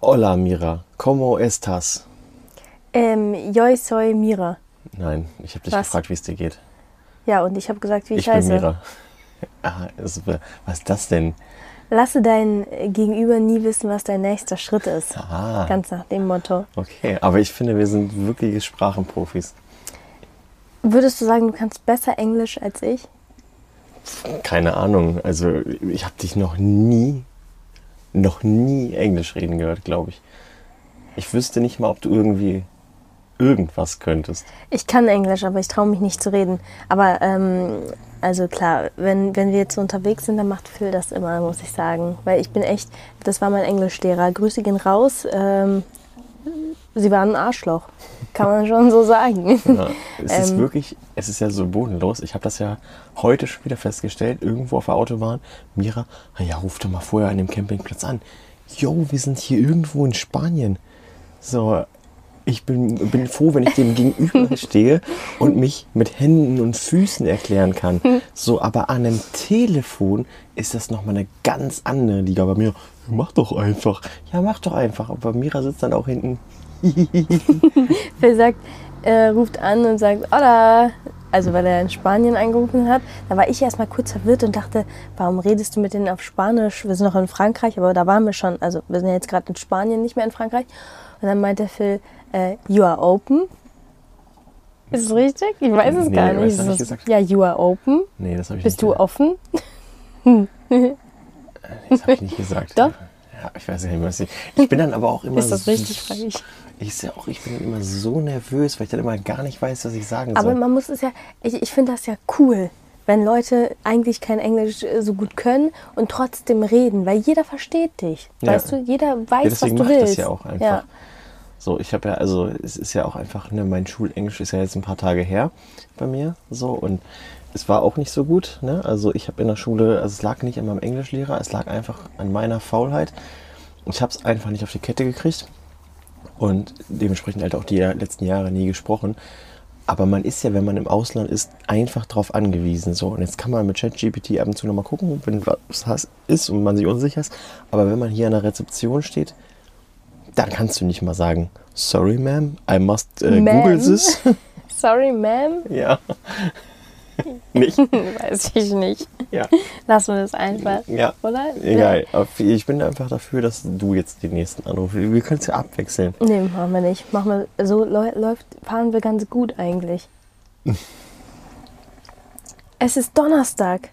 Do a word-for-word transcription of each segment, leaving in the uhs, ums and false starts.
Hola Mira, ¿cómo estás? Ähm, yo soy Mira. Nein, ich habe dich Was? gefragt, wie es dir geht. Ja, und ich habe gesagt, wie ich, Ich bin heiße. Mira. Ah, das, was ist das denn? Lasse dein Gegenüber nie wissen, was dein nächster Schritt ist. Ah, Ganz nach dem Motto. okay. Aber ich finde, wir sind wirkliche Sprachenprofis. Würdest du sagen, du kannst besser Englisch als ich? Keine Ahnung. Also ich habe dich noch nie, noch nie Englisch reden gehört, glaube ich. Ich wüsste nicht mal, ob du irgendwie irgendwas könntest. Ich kann Englisch, aber ich traue mich nicht zu reden. Aber, ähm, also klar, wenn, wenn wir jetzt so unterwegs sind, dann macht Phil das immer, muss ich sagen. Weil ich bin echt, das war mein Englischlehrer. Grüße gehen raus. Ähm, sie waren ein Arschloch. Kann man schon so sagen. Ja, es ist Ähm. wirklich, es ist ja so bodenlos. Ich habe das ja heute schon wieder festgestellt, irgendwo auf der Autobahn. Mira, na ja, ruf doch mal vorher an dem Campingplatz an. Jo, wir sind hier irgendwo in Spanien. So, ich bin, bin froh, wenn ich dem gegenüber stehe und mich mit Händen und Füßen erklären kann. So, aber an einem Telefon ist das nochmal eine ganz andere Liga. Bei mir, mach doch einfach. Ja, mach doch einfach. Aber Mira sitzt dann auch hinten. Phil sagt, äh, ruft an und sagt, hola. Also weil er in Spanien angerufen hat. Da war ich erstmal kurz verwirrt und dachte, warum redest du mit denen auf Spanisch? Wir sind noch in Frankreich, aber da waren wir schon. Also wir sind ja jetzt gerade in Spanien, nicht mehr in Frankreich. Und dann meinte Phil, äh, you are open. Ist es richtig? Ich weiß es Nee, gar was nicht. hab ich Ist es- gesagt? Ja, you are open. Nee, das habe ich Bist nicht du offen? Das habe ich nicht gesagt. Doch. Ja, ich weiß nicht, was ich. Ich bin dann aber auch immer Ist das so, richtig, frage ich. Ich, ja auch, ich bin dann immer so nervös, weil ich dann immer gar nicht weiß, was ich sagen Aber soll. man muss es ja, ich, ich finde das ja cool, wenn Leute eigentlich kein Englisch äh, so gut können und trotzdem reden, weil jeder versteht dich. Ja. Weißt du, jeder weiß, Ja, deswegen was du mache ich willst. das ja auch einfach. Ja. So, ich habe ja, also es ist ja auch einfach, ne, mein Schulenglisch ist ja jetzt ein paar Tage her bei mir, so, und es war auch nicht so gut, ne, also ich habe in der Schule, also es lag nicht an meinem Englischlehrer, es lag einfach an meiner Faulheit. Ich habe es einfach nicht auf die Kette gekriegt und dementsprechend halt auch die letzten Jahre nie gesprochen. Aber man ist ja, wenn man im Ausland ist, einfach drauf angewiesen. So. Und jetzt kann man mit ChatGPT ab und zu nochmal gucken, wenn was ist und man sich unsicher ist. Aber wenn man hier an der Rezeption steht, dann kannst du nicht mal sagen, sorry ma'am, I must äh, Ma'am. Google this. Sorry, Ma'am. Ja. Nicht? Weiß ich nicht. Ja. Lassen wir das einfach. Ja. Oder? Egal. Auf- Ich bin einfach dafür, dass du jetzt den nächsten anrufst. Wir können es ja abwechseln. Nee, machen wir nicht. Machen wir, so läu- läuft, fahren wir ganz gut eigentlich. Es ist Donnerstag.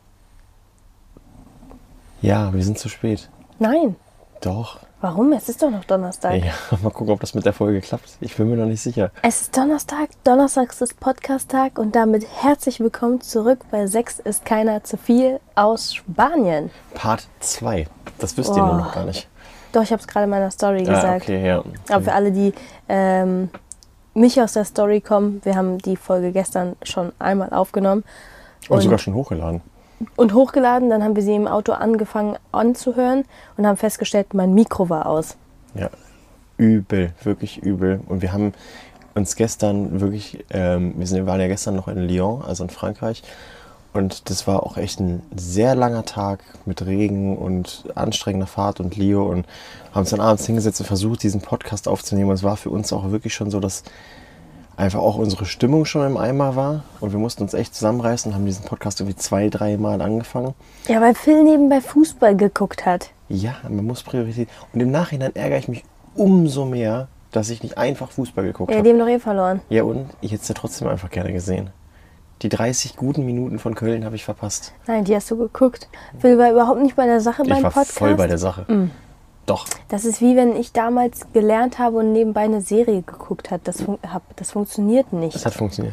Ja, wir sind zu spät. Nein. Doch. Warum? Es ist doch noch Donnerstag. Ja, mal gucken, ob das mit der Folge klappt. Ich bin mir noch nicht sicher. Es ist Donnerstag, Donnerstags ist Podcast-Tag und damit herzlich willkommen zurück bei Sechs ist keiner zu viel aus Spanien. Part zwei. Das wisst ihr Oh. nur noch gar nicht. Doch, ich habe es gerade in meiner Story Ah, gesagt. okay, ja. Aber für alle, die ähm, nicht aus der Story kommen, wir haben die Folge gestern schon einmal aufgenommen Und und, sogar schon hochgeladen. und hochgeladen. Dann haben wir sie im Auto angefangen anzuhören und haben festgestellt, mein Mikro war aus. Ja, übel, wirklich übel. Und wir haben uns gestern wirklich, ähm, wir sind, wir waren ja gestern noch in Lyon, also in Frankreich. Und das war auch echt ein sehr langer Tag mit Regen und anstrengender Fahrt und Leo. Und haben uns dann abends hingesetzt und versucht, diesen Podcast aufzunehmen. Und es war für uns auch wirklich schon so, dass einfach auch unsere Stimmung schon im Eimer war. Und wir mussten uns echt zusammenreißen und haben diesen Podcast irgendwie zwei, drei Mal angefangen. Ja, weil Phil nebenbei Fußball geguckt hat. Ja, man muss Priorität. Und im Nachhinein ärgere ich mich umso mehr, dass ich nicht einfach Fußball geguckt Ja, habe. die haben doch eh verloren. Ja, und ich hätte es ja trotzdem einfach gerne gesehen. Die dreißig guten Minuten von Köln habe ich verpasst. Nein, die hast du geguckt. Phil war überhaupt nicht bei der Sache Ich beim war Podcast. voll bei der Sache. Mm. Doch. Das ist wie wenn ich damals gelernt habe und nebenbei eine Serie geguckt habe. Das, fun hab. Das funktioniert nicht. Es hat funktioniert.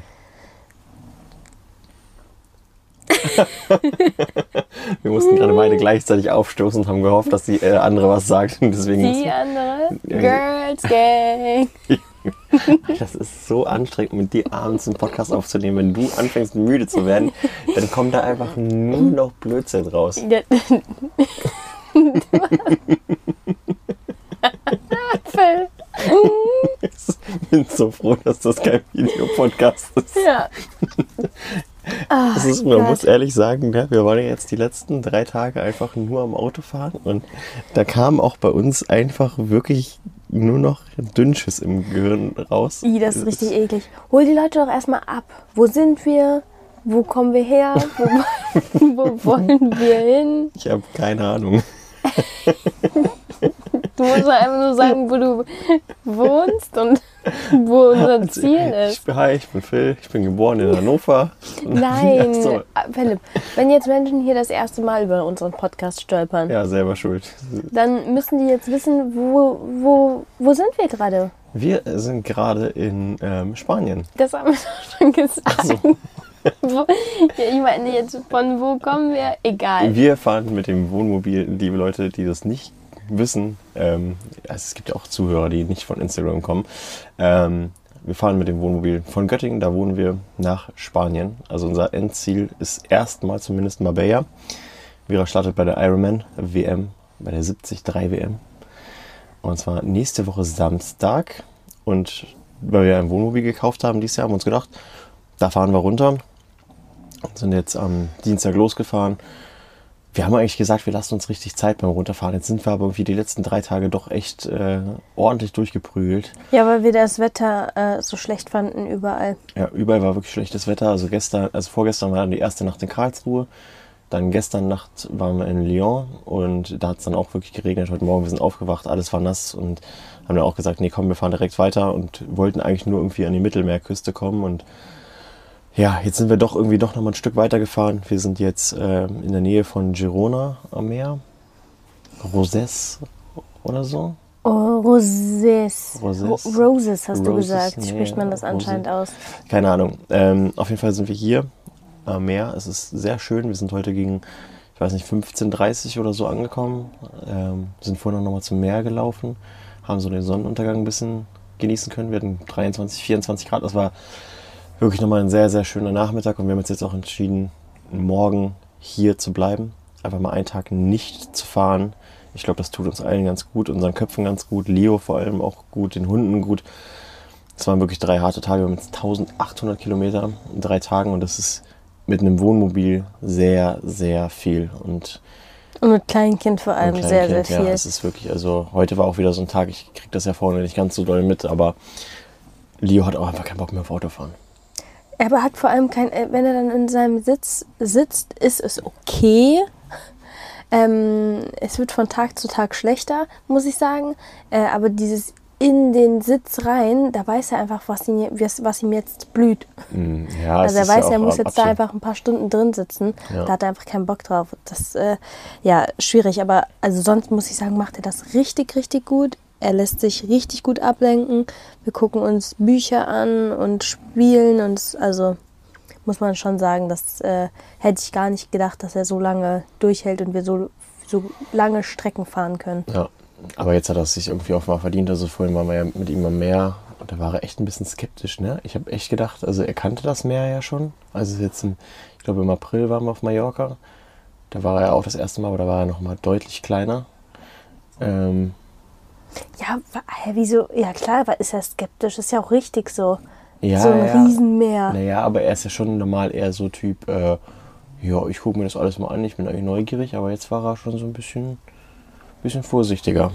Wir mussten gerade beide gleichzeitig aufstoßen und haben gehofft, dass die äh, andere was sagt. Und deswegen Die andere Girls Gang. Das ist so anstrengend, mit dir abends einen Podcast aufzunehmen. Wenn du anfängst müde zu werden, dann kommt da einfach nur noch Blödsinn raus. Ja. Phil. Ich bin so froh, dass das kein Videopodcast ist. Ja. Ach, Das ist, man Gott. muss ehrlich sagen, ne, wir waren ja jetzt die letzten drei Tage einfach nur am Auto fahren und da kam auch bei uns einfach wirklich nur noch Dünnschiss im Gehirn raus. I, das ist richtig eklig. Hol die Leute doch erstmal ab. Wo sind wir? Wo kommen wir her? Wo, wo wollen wir hin? Ich habe keine Ahnung. Du musst doch einfach nur sagen, wo du wohnst und wo unser Ziel ist. Ich, hi, ich bin Phil, ich bin geboren in Hannover. Nein, Ja, so. Philipp, wenn jetzt Menschen hier das erste Mal über unseren Podcast stolpern, Ja, selber schuld. dann müssen die jetzt wissen, wo, wo, wo sind wir gerade? Wir sind gerade in ähm, Spanien. Das haben wir doch schon gesagt. Ach so. Wo, ja, ich meine jetzt, von wo kommen wir? Egal. Wir fahren mit dem Wohnmobil, liebe Leute, die das nicht wissen, ähm, also es gibt ja auch Zuhörer, die nicht von Instagram kommen. Ähm, wir fahren mit dem Wohnmobil von Göttingen, da wohnen wir, nach Spanien. Also unser Endziel ist erstmal zumindest Marbella. Vera startet bei der Ironman W M, bei der siebzig drei W M. Und zwar nächste Woche Samstag. Und weil wir ein Wohnmobil gekauft haben dieses Jahr, haben wir uns gedacht, da fahren wir runter. Und sind jetzt am Dienstag losgefahren. Wir haben eigentlich gesagt, wir lassen uns richtig Zeit beim Runterfahren. Jetzt sind wir aber irgendwie die letzten drei Tage doch echt äh, ordentlich durchgeprügelt. Ja, weil wir das Wetter äh, so schlecht fanden überall. Ja, überall war wirklich schlechtes Wetter. Also gestern, also vorgestern war dann die erste Nacht in Karlsruhe. Dann gestern Nacht waren wir in Lyon und da hat es dann auch wirklich geregnet. Heute Morgen, wir sind aufgewacht, alles war nass und haben dann auch gesagt, nee komm, wir fahren direkt weiter und wollten eigentlich nur irgendwie an die Mittelmeerküste kommen. Und ja, jetzt sind wir doch irgendwie doch noch mal ein Stück weiter gefahren. Wir sind jetzt äh, in der Nähe von Girona am Meer. Roses oder so. Oh, Roses. Roses. Ro- Roses hast du Roses, gesagt. nee, Spricht man das anscheinend aus? Keine Ahnung. Ähm, auf jeden Fall sind wir hier am Meer. Es ist sehr schön. Wir sind heute gegen, ich weiß nicht, fünfzehn Uhr dreißig oder so angekommen. Ähm, sind vorhin noch mal zum Meer gelaufen. Haben so den Sonnenuntergang ein bisschen genießen können. Wir hatten dreiundzwanzig, vierundzwanzig Grad. Das war wirklich nochmal ein sehr, sehr schöner Nachmittag. Und wir haben uns jetzt auch entschieden, morgen hier zu bleiben. Einfach mal einen Tag nicht zu fahren. Ich glaube, das tut uns allen ganz gut, unseren Köpfen ganz gut, Leo vor allem auch gut, den Hunden gut. Es waren wirklich drei harte Tage. Wir haben jetzt eintausendachthundert Kilometer in drei Tagen und das ist mit einem Wohnmobil sehr, sehr viel. Und Und mit Kleinkind vor allem ein sehr, sehr Kleinkind, viel. Ja, es ist wirklich, also heute war auch wieder so ein Tag, ich kriege das ja vorne nicht ganz so doll mit, aber Leo hat auch einfach keinen Bock mehr auf Autofahren. Er hat vor allem kein, wenn er dann in seinem Sitz sitzt, ist es okay. Ähm, es wird von Tag zu Tag schlechter, muss ich sagen. Äh, aber dieses in den Sitz rein, da weiß er einfach, was ihm, was ihm jetzt blüht. Mm, Ja, Also er es ist weiß, ja er auch muss jetzt da absolut- einfach ein paar Stunden drin sitzen. Ja. Da hat er einfach keinen Bock drauf. Das äh, ja schwierig, aber also sonst muss ich sagen, macht er das richtig, richtig gut. Er lässt sich richtig gut ablenken. Wir gucken uns Bücher an und spielen und also muss man schon sagen, das äh, hätte ich gar nicht gedacht, dass er so lange durchhält und wir so, so lange Strecken fahren können. Ja, aber jetzt hat er es sich irgendwie auch mal verdient. Also vorhin waren wir ja mit ihm am Meer und da war er echt ein bisschen skeptisch. Ne? Ich habe echt gedacht, also er kannte das Meer ja schon. Also jetzt, im, ich glaube im April waren wir auf Mallorca. Da war er auch das erste Mal, aber da war er noch mal deutlich kleiner. Ähm, Ja, wa- hä, wieso? Ja klar, aber ist er skeptisch, ist ja auch richtig so. ja, so ein ja. Riesenmeer. Naja, aber er ist ja schon normal eher so Typ, äh, ja, ich gucke mir das alles mal an, ich bin eigentlich neugierig, aber jetzt war er schon so ein bisschen, bisschen vorsichtiger.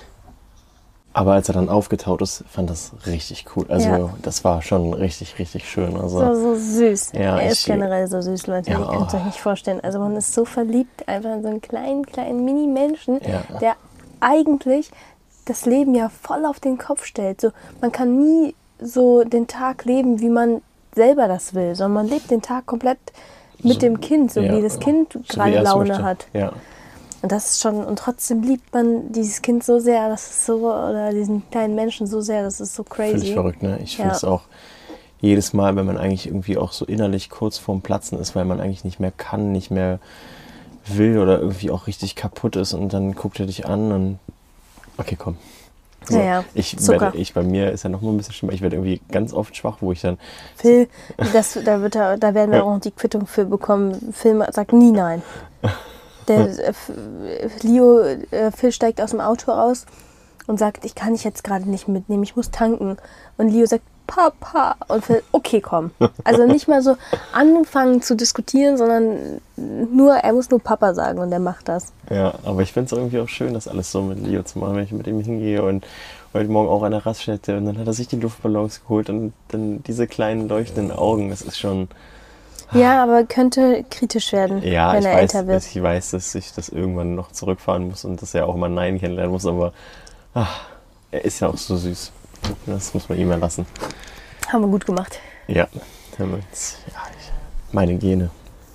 Aber als er dann aufgetaut ist, fand das richtig cool. Also Ja. das war schon richtig, richtig schön. Also, So, so süß. Ja, er ich- ist generell so süß, Leute. Ja, Ihr könnt es oh. euch nicht vorstellen. Also man ist so verliebt einfach in so einen kleinen, kleinen Mini-Menschen, Ja. der eigentlich das Leben ja voll auf den Kopf stellt. So, man kann nie so den Tag leben, wie man selber das will, sondern man lebt den Tag komplett mit So, dem Kind, so ja, wie das Kind so wie gerade er es Laune möchte. hat. Ja. Und das ist schon, und trotzdem liebt man dieses Kind so sehr, das ist so, oder diesen kleinen Menschen so sehr, das ist so crazy. Völlig verrückt, ne? Ich finde Ja. es auch jedes Mal, wenn man eigentlich irgendwie auch so innerlich kurz vorm Platzen ist, weil man eigentlich nicht mehr kann, nicht mehr will oder irgendwie auch richtig kaputt ist und dann guckt er dich an und okay, komm. So, Ja, ja. Ich, Zucker. werde, ich bei mir ist ja noch mal ein bisschen schlimmer. Ich werde irgendwie ganz oft schwach, wo ich dann Phil, das, da, wird er, da werden wir Ja. auch noch die Quittung für bekommen. Phil sagt nie nein. Der, äh, F- Leo, äh, Phil steigt aus dem Auto aus und sagt, ich kann dich jetzt gerade nicht mitnehmen, ich muss tanken. Und Leo sagt, Papa. Und Phil, okay, komm. Also nicht mal so anfangen zu diskutieren, sondern nur, er muss nur Papa sagen und er macht das. Ja, aber ich finde es irgendwie auch schön, das alles so mit Leo zu machen, wenn ich mit ihm hingehe und heute Morgen auch an der Raststätte und dann hat er sich die Luftballons geholt und dann diese kleinen leuchtenden Augen, das ist schon... Ja, aber könnte kritisch werden, Ja, wenn ich er weiß, älter wird. ich weiß, dass ich das irgendwann noch zurückfahren muss und dass er auch mal Nein kennenlernen muss, aber ach, er ist ja auch so süß. Das muss man ihm erlassen. Haben wir gut gemacht. Ja, damit, ja ich, meine Gene.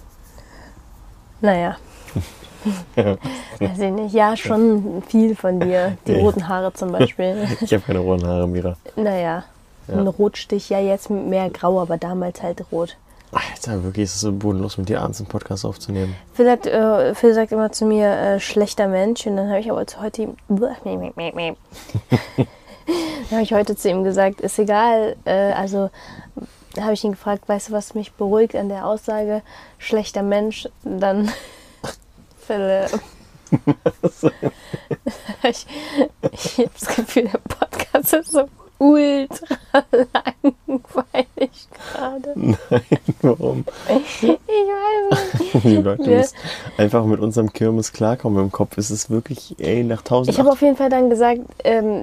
Naja. Weiß ich nicht. Ja, schon viel von dir. Die Ja. roten Haare zum Beispiel. Ich habe keine roten Haare, Mira. Naja, Ja. ein Rotstich, ja jetzt mit mehr grau, aber damals halt rot. Alter, wirklich ist es so bodenlos, mit dir abends einen Podcast aufzunehmen. Phil sagt, äh, Phil sagt immer zu mir, äh, schlechter Mensch. Und dann habe ich aber zu heute ihm, dann habe ich heute zu ihm gesagt, ist egal. Äh, also habe ich ihn gefragt, weißt du, was mich beruhigt an der Aussage, schlechter Mensch? Dann Phil, ich, ich habe das Gefühl, der Podcast ist so ultra langweilig gerade. Nein, warum? Ich weiß nicht. Die Leute Wir- müssen einfach mit unserem Kirmes klarkommen im Kopf. Es ist wirklich, ey, nach tausend... Ich habe auf jeden Fall dann gesagt, ähm,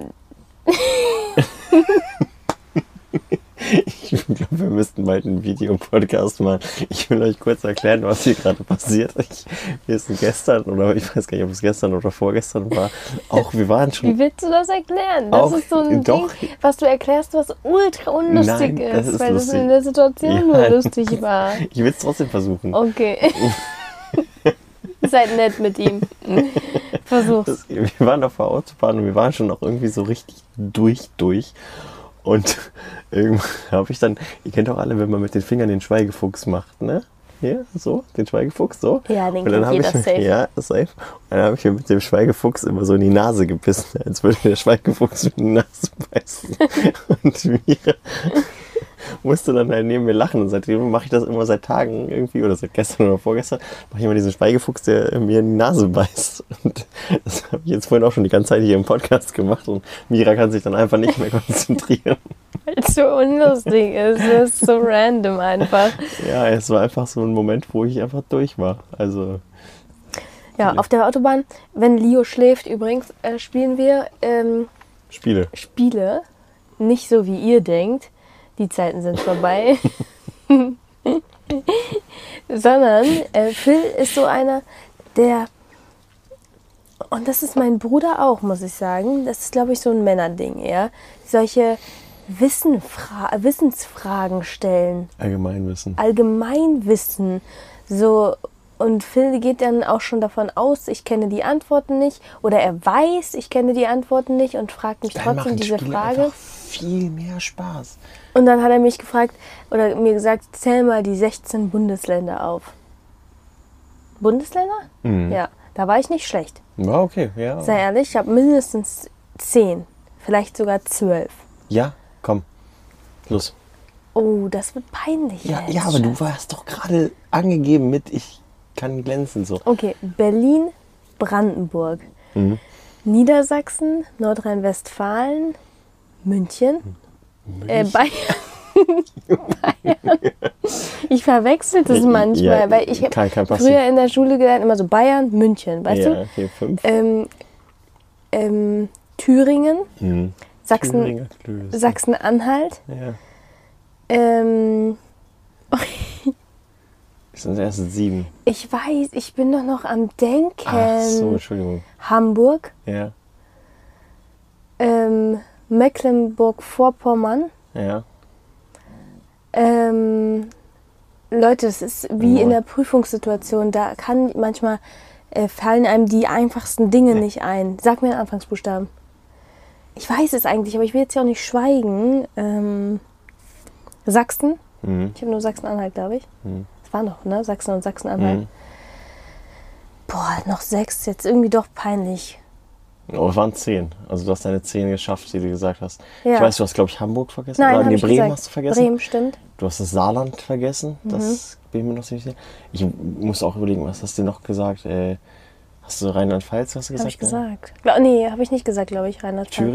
Ich glaube, wir müssten bald einen Videopodcast machen. Ich will euch kurz erklären, was hier gerade passiert. Ich, wir sind gestern, oder ich weiß gar nicht, ob es gestern oder vorgestern war, auch wir waren wie schon... willst du das erklären? Das Auch- ist so ein doch. Ding, was du erklärst, was ultra unlustig Nein, das ist, ist weil das lustig. in der Situation Ja. nur lustig war. Ich will es trotzdem versuchen. Okay. Seid nett mit ihm. Versuch's. Das, wir waren auf der Autobahn und wir waren schon auch irgendwie so richtig durch, durch. Und irgendwann habe ich dann, ihr kennt doch alle, wenn man mit den Fingern den Schweigefuchs macht, ne? Hier, so, den Schweigefuchs, so. Ja, den Und dann kennt habe jeder ich mir, safe. ja, safe. Und dann habe ich mir mit dem Schweigefuchs immer so in die Nase gebissen, als würde der Schweigefuchs in die Nase beißen. Und Mira musste dann halt neben mir lachen. Und seitdem mache ich das immer seit Tagen irgendwie, oder seit gestern oder vorgestern, mache ich immer diesen Schweigefuchs, der mir in die Nase beißt. Und das habe ich jetzt vorhin auch schon die ganze Zeit hier im Podcast gemacht. Und Mira kann sich dann einfach nicht mehr konzentrieren. Weil es so unlustig ist. Das ist so random einfach. Ja, es war einfach so ein Moment, wo ich einfach durch war. Also, Ja, auf der Autobahn, wenn Leo schläft übrigens, äh, spielen wir ähm, Spiele. Spiele. Nicht so, wie ihr denkt. Die Zeiten sind vorbei. Sondern äh, Phil ist so einer, der... Und das ist mein Bruder auch, muss ich sagen. Das ist, glaube ich, so ein Männerding eher. Solche Wissenfra Wissensfragen stellen. Allgemeinwissen. Allgemeinwissen. So, und Phil geht dann auch schon davon aus, ich kenne die Antworten nicht. Oder er weiß, ich kenne die Antworten nicht und fragt mich Dann trotzdem machen diese Spiele Frage. einfach viel mehr Spaß. Und dann hat er mich gefragt oder mir gesagt, zähl mal die sechzehn Bundesländer auf. Bundesländer? Mhm. Ja, da war ich nicht schlecht. Ja, okay, ja. Sei ehrlich, ich habe mindestens zehn, vielleicht sogar zwölf. Ja, komm. Los. Oh, das wird peinlich. Ja, jetzt, ja, aber du Schatz. warst doch gerade angegeben mit, ich kann glänzen so. Okay, Berlin, Brandenburg, Mhm. Niedersachsen, Nordrhein-Westfalen, München, äh, Bayern. Bayern. Ich verwechsel das Ja, manchmal, ja, weil ich habe kann- kann passieren. früher in der Schule gelernt, immer so Bayern, München, weißt ja, du? hier fünf. Ähm, ähm, Thüringen, Mhm. Sachsen, Thüringer Klöße. Sachsen-Anhalt, Ja. ähm, Es sind erst sieben. ich weiß, ich bin doch noch am Denken. Ach so, Entschuldigung. Hamburg, Ja, ähm, Mecklenburg-Vorpommern. ja. Ähm, Leute, das ist wie Ja. in der Prüfungssituation. Da kann manchmal äh, fallen einem die einfachsten Dinge Ja. nicht ein. Sag mir einen Anfangsbuchstaben. Ich weiß es eigentlich, aber ich will jetzt ja auch nicht schweigen. Ähm, Sachsen. Mhm. Ich habe nur Sachsen-Anhalt, glaube ich. Mhm. Das war noch, ne? Sachsen und Sachsen-Anhalt. Mhm. Boah, noch sechs. Jetzt irgendwie doch peinlich. Oh, es waren zehn. Also du hast deine zehn geschafft, die du gesagt hast. Ja. Ich weiß, du hast, glaube ich, Hamburg vergessen. Nein, Oder habe nee, ich Bremen gesagt. hast du vergessen. Bremen, stimmt. Du hast das Saarland vergessen. Das bin ich mir noch ziemlich sicher. Ich muss auch überlegen, was hast du noch gesagt? Äh, hast du Rheinland-Pfalz, hast du gesagt? Habe ich gesagt. Gla nee, habe ich nicht gesagt, glaube ich, Rheinland-Pfalz. Thüringen?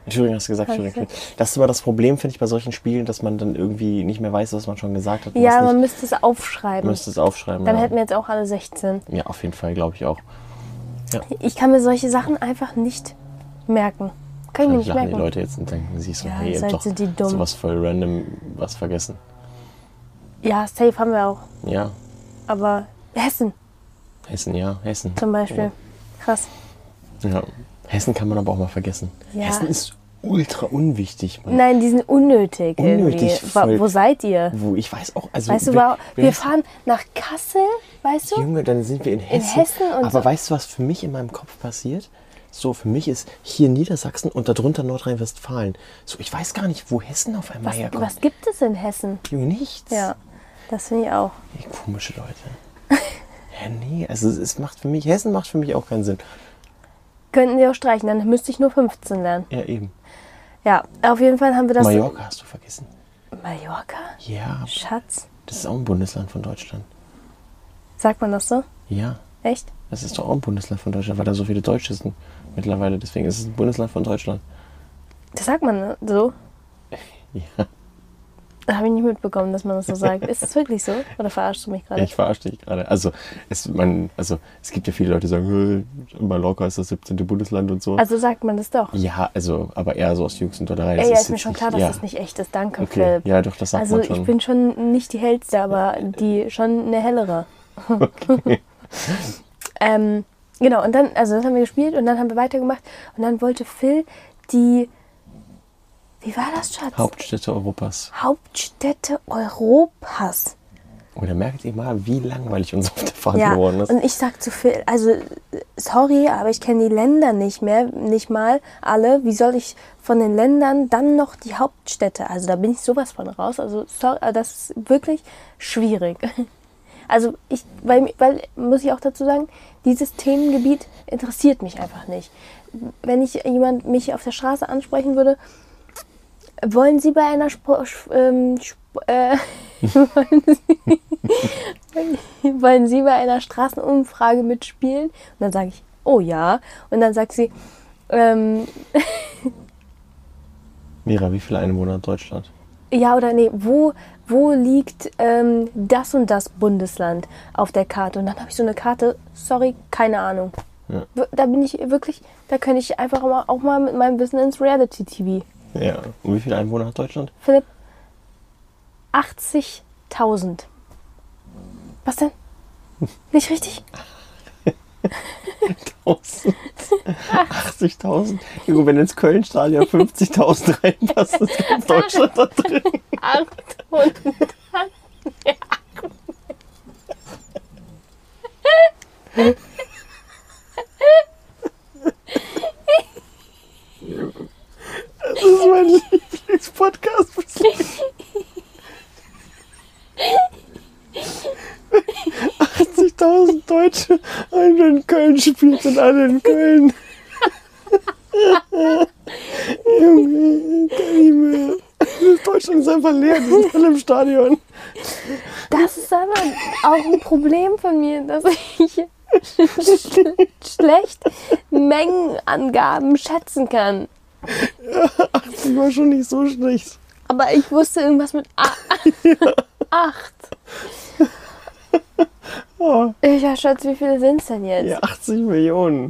Thüringen hast du gesagt, Hab ich Thüringen. Das ist immer das Problem, finde ich, bei solchen Spielen, dass man dann irgendwie nicht mehr weiß, was man schon gesagt hat. und Ja, was man nicht. müsste es aufschreiben. Man müsste es aufschreiben. Dann ja. hätten wir jetzt auch alle sechzehn. ja, auf jeden Fall, glaube ich auch. Ich kann mir solche Sachen einfach nicht merken. Kann ich mir Dann nicht lachen merken. die Leute jetzt und denken sich so, Ja, hey, ihr seid- habt doch sind die dumm. sowas voll random was vergessen. Ja, safe haben wir auch. Ja, Aber Hessen Hessen, ja, Hessen. zum Beispiel. Krass. Ja. Hessen kann man aber auch mal vergessen. Ja. Hessen ist ultra unwichtig. Mann. Nein, die sind unnötig, Unnötig, irgendwie. Wa- voll. Wo seid ihr? Wo ich weiß auch, also Weißt du, wir, wa- wir fahren nach Kassel, weißt du? Junge, dann sind wir in Hessen. Hessen und aber so. weißt du, was für mich in meinem Kopf passiert? So, für mich ist hier Niedersachsen und darunter Nordrhein-Westfalen. So, ich weiß gar nicht, wo Hessen auf einmal Was, herkommt. was gibt es in Hessen? Junge, nichts. Ja, das finde ich auch. Ey, komische Leute. Ja, nee, also es, es macht für mich, Hessen macht für mich auch keinen Sinn. Könnten sie auch streichen, dann müsste ich nur fünfzehn lernen. Ja, eben. Ja, auf jeden Fall haben wir das... Mallorca hast du vergessen. Mallorca? Ja, Schatz? das ist auch ein Bundesland von Deutschland. Sagt man das so? Ja, Echt? das ist doch auch ein Bundesland von Deutschland, weil da so viele Deutsche sind mittlerweile. Deswegen ist es ein Bundesland von Deutschland. Das sagt man so? Ja, Da habe ich nicht mitbekommen, dass man das so sagt. Ist das wirklich so? Oder verarschst du mich gerade? ich verarsche dich gerade. Also es, man, also es gibt ja viele Leute, die sagen, hey, Mallorca ist das siebzehnte Bundesland und so. Also sagt man das doch. Ja, also, aber eher so aus Jux und Dollerei. Ey, Das ja, ist mir jetzt schon nicht- klar, dass ja. das nicht echt ist. Danke, Okay, Philipp. ja doch, das sagt Also man schon. ich bin schon nicht die hellste, aber die schon eine hellere. ähm, genau, und dann, also das haben wir gespielt und dann haben wir weitergemacht und dann wollte Phil die, wie war das, Schatz? Hauptstädte Europas. Hauptstädte Europas. Und da merkt ihr mal, wie langweilig uns auf der Fahrt Ja, geworden ist. und ich sag zu Phil, also sorry, aber ich kenne die Länder nicht mehr, nicht mal alle. Wie soll ich von den Ländern dann noch die Hauptstädte? Also da bin ich sowas von raus. Also sorry, das ist wirklich schwierig. Also ich, weil, weil, muss ich auch dazu sagen, dieses Themengebiet interessiert mich einfach nicht. Wenn ich jemand mich auf der Straße ansprechen würde, wollen Sie bei einer Sp ähm, Sp äh, wollen, Sie, wollen Sie bei einer Straßenumfrage mitspielen? Und dann sage ich, oh ja. Und dann sagt sie, ähm, Mira, wie viele Einwohner hat Deutschland? ja oder nee, wo, wo liegt ähm, das und das Bundesland auf der Karte? Und dann habe ich so eine Karte, sorry, keine Ahnung. Ja. W- Da bin ich wirklich, da könnte ich einfach auch mal, auch mal mit meinem Wissen ins Reality-T V. Ja. Und wie viele Einwohner hat Deutschland? Philipp, achtzigtausend. Was denn? Nicht richtig? achtzigtausend? Junge, wenn ins Köln-Stadion fünfzigtausend reinpassen, ist ganz Deutschland da drin. achthundert. Das ist mein Lieblingspodcast bislang. achtzigtausend Deutsche, alle in Köln spielt und alle in Köln. Junge, kann nicht mehr. Deutschland ist einfach leer, die sind alle im Stadion. Das ist aber auch ein Problem von mir, dass ich schlecht Mengenangaben schätzen kann. achtzig war schon nicht so schlecht. Aber ich wusste irgendwas mit A acht. Oh, Ja, Schatz, wie viele sind es denn jetzt? ja, achtzig Millionen.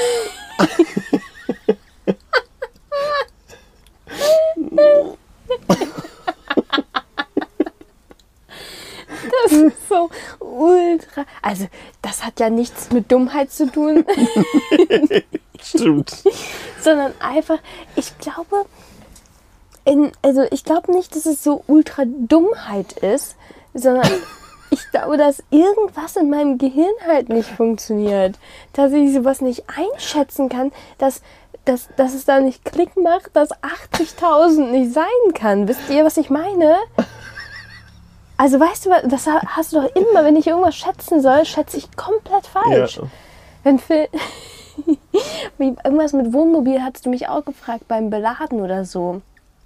Das ist so ultra. Also, das hat ja nichts mit Dummheit zu tun, Stimmt. sondern einfach, ich glaube, in, also ich glaube nicht, dass es so ultra Dummheit ist, sondern ich glaube, dass irgendwas in meinem Gehirn halt nicht funktioniert. Dass ich sowas nicht einschätzen kann, dass, dass, dass es da nicht Klick macht, dass achtzigtausend nicht sein kann. Wisst ihr, was ich meine? Also weißt du, was- das hast du doch immer, wenn ich irgendwas schätzen soll, schätze ich komplett falsch. Ja. Wenn Phil, wie, irgendwas mit Wohnmobil hattest du mich auch gefragt beim Beladen oder so.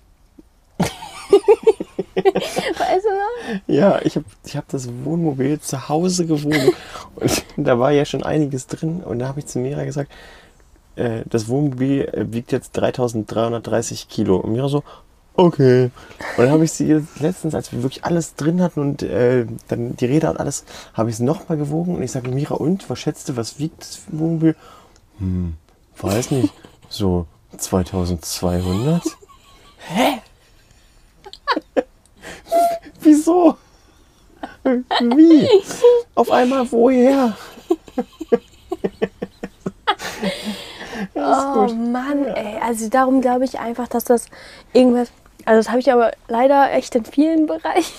Weißt du noch? Ja, ich habe ich hab das Wohnmobil zu Hause gewohnt und da war ja schon einiges drin und da habe ich zu Mira gesagt, äh, das Wohnmobil äh, wiegt jetzt dreitausenddreihundertdreißig Kilo. Und Mira so, okay. Und dann habe ich sie jetzt letztens, als wir wirklich alles drin hatten und äh, dann die Räder und alles, habe ich sie nochmal gewogen und ich sage, Mira, und, was schätzt du, was wiegt das Wohnmobil? Hm, weiß nicht, so zweitausendzweihundert? Hä? Wieso? Wie? Auf einmal woher? Oh Mann, ey. Also darum glaube ich einfach, dass das irgendwas... Also das habe ich aber leider echt in vielen Bereichen.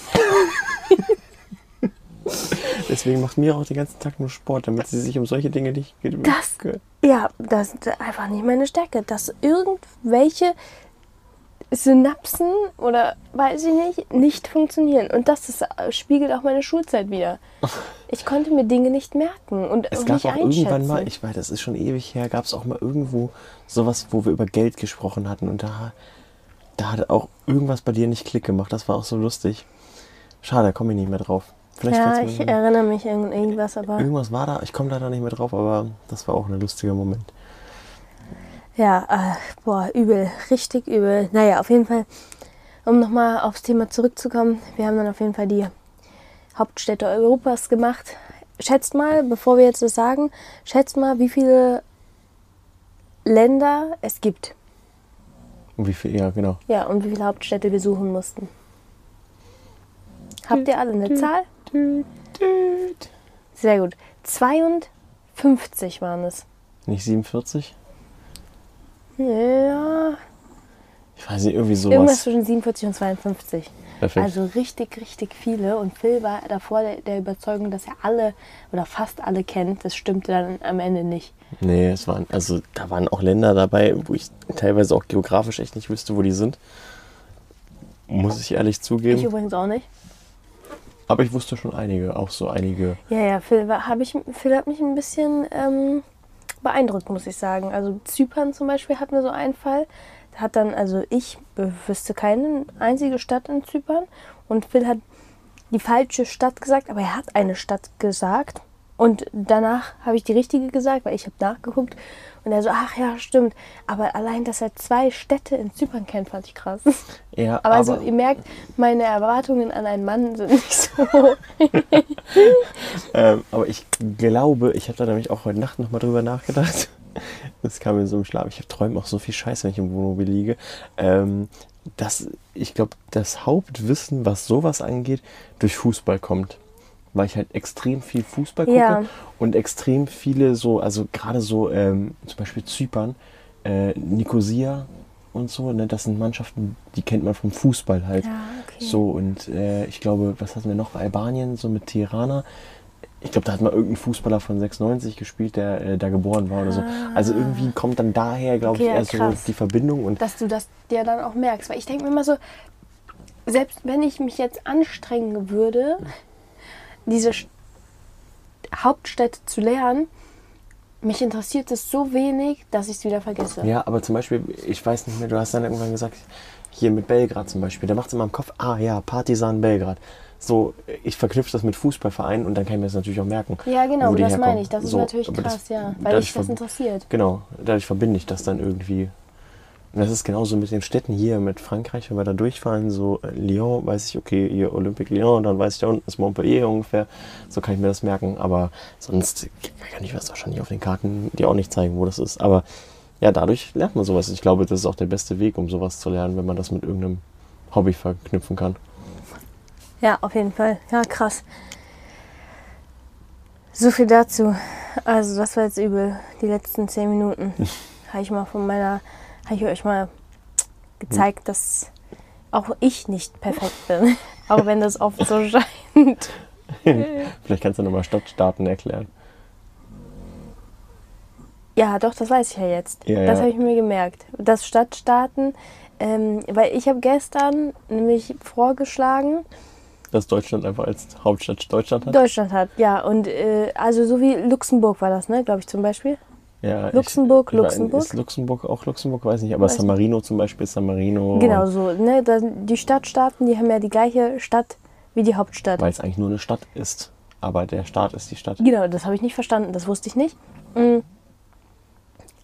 Deswegen macht Mira auch den ganzen Tag nur Sport, damit sie sich um solche Dinge nicht... Das, ja, das ist einfach nicht meine Stärke. Dass irgendwelche Synapsen oder weiß ich nicht, nicht funktionieren. Und das ist, spiegelt auch meine Schulzeit wieder. Ich konnte mir Dinge nicht merken und es auch gab nicht auch einschätzen. irgendwann mal, ich weiß, das ist schon ewig her, gab es auch mal irgendwo sowas, wo wir über Geld gesprochen hatten und da, da hat auch irgendwas bei dir nicht Klick gemacht. Das war auch so lustig. Schade, da komme ich nicht mehr drauf. Vielleicht Ja, fällt's ich mir- erinnere mich an irgendwas, aber Irgendwas war da, ich komme leider nicht mehr drauf, aber das war auch ein lustiger Moment. ja, äh, boah, übel, richtig übel. Naja, auf jeden Fall, um nochmal aufs Thema zurückzukommen, wir haben dann auf jeden Fall die Hauptstädte Europas gemacht. Schätzt mal, bevor wir jetzt das sagen, schätzt mal, wie viele Länder es gibt. Und wie viel, ja genau. Ja, und wie viele Hauptstädte wir suchen mussten. Habt ihr alle eine Zahl? Sehr gut. zweiundfünfzig waren es. Nicht siebenundvierzig? Ja, Ich weiß nicht, irgendwie irgendwas sowas. zwischen siebenundvierzig und zweiundfünfzig. Perfekt. Also richtig, richtig viele. Und Phil war davor der, der Überzeugung, dass er alle oder fast alle kennt. Das stimmte dann am Ende nicht. Nee, es waren, also da waren auch Länder dabei, wo ich teilweise auch geografisch echt nicht wüsste, wo die sind. Muss ich ehrlich Ich zugeben. übrigens auch nicht. Aber ich wusste schon einige, auch so einige. Ja, ja, Phil, war- hab ich, Phil hat mich ein bisschen ähm, beeindruckt, muss ich sagen. Also Zypern zum Beispiel hatten wir so einen Fall. Da hat dann, also ich wüsste keine einzige Stadt in Zypern. Und Phil hat die falsche Stadt gesagt, aber er hat eine Stadt gesagt. Und danach habe ich die richtige gesagt, weil ich habe nachgeguckt. Und er so, ach ja, stimmt. Aber allein, dass er zwei Städte in Zypern kennt, fand ich krass. Ja, Aber, aber, also, ihr merkt, meine Erwartungen an einen Mann sind nicht so hoch. ähm, aber ich glaube, ich habe da nämlich auch heute Nacht nochmal drüber nachgedacht. Das kam mir so im Schlaf. Ich träume auch so viel Scheiße, wenn ich im Wohnmobil liege. Ähm, dass ich glaube, das Hauptwissen, was sowas angeht, durch Fußball kommt. Weil ich halt extrem viel Fußball gucke Ja. und extrem viele so, also gerade so ähm, zum Beispiel Zypern, äh, Nikosia und so, ne, das sind Mannschaften, die kennt man vom Fußball halt. Ja, okay. So, und äh, ich glaube, was hatten wir noch? Albanien, so mit Tirana. Ich glaube, da hat mal irgendein Fußballer von sechsundneunzig gespielt, der äh, da geboren war oder so. Also irgendwie kommt dann daher, glaube Okay, ich, ja, eher so krass. die Verbindung. Und Dass du das dir dann auch merkst. Weil ich denke mir immer so, selbst wenn ich mich jetzt anstrengen würde, diese Sch- Hauptstädte zu lernen, mich interessiert es so wenig, dass ich es wieder vergesse. ja, aber zum Beispiel, ich weiß nicht mehr, du hast dann irgendwann gesagt, hier mit Belgrad zum Beispiel, da macht es immer im Kopf, ah ja, Partizan Belgrad. So, ich verknüpfe das mit Fußballvereinen und dann kann ich mir das natürlich auch merken. Ja, genau, wo die das herkommen. meine ich. Das ist So, natürlich aber krass, das- ja. Weil dadurch dich das verb- interessiert. Genau, dadurch verbinde ich das dann irgendwie. Und das ist genauso mit den Städten hier, mit Frankreich, wenn wir da durchfahren, so äh, Lyon, weiß ich, okay, hier Olympique Lyon, dann weiß ich, da unten ist Montpellier ungefähr. So kann ich mir das merken, aber sonst kann ich das wahrscheinlich auf den Karten dir auch nicht zeigen, wo das ist. Aber ja, dadurch lernt man sowas. Ich glaube, das ist auch der beste Weg, um sowas zu lernen, wenn man das mit irgendeinem Hobby verknüpfen kann. Ja, auf jeden Fall. Ja, krass. So viel dazu. Also das war jetzt übel. Die letzten zehn Minuten habe ich mal von meiner, habe ich euch mal gezeigt, dass auch ich nicht perfekt bin. Auch wenn das oft so scheint. Vielleicht kannst du nochmal Stadtstaaten erklären. Ja, doch, das weiß ich ja jetzt. Ja, das ja. habe ich mir gemerkt. Das Stadtstaaten, ähm, weil ich habe gestern nämlich vorgeschlagen, Dass Deutschland einfach als Hauptstadt Deutschland hat? Deutschland hat, ja. Und äh, also so wie Luxemburg war das, ne, glaube ich zum Beispiel. Ja, Luxemburg, ich, ich weiß- Luxemburg? Ist Luxemburg auch Luxemburg? Weiß nicht, aber Weiß San Marino zum Beispiel ist San Marino. Genau so, ne? Da, die Stadtstaaten, die haben ja die gleiche Stadt wie die Hauptstadt. Weil es eigentlich nur eine Stadt ist. Aber der Staat ist die Stadt. Genau, das habe ich nicht verstanden, das wusste ich nicht. Mm.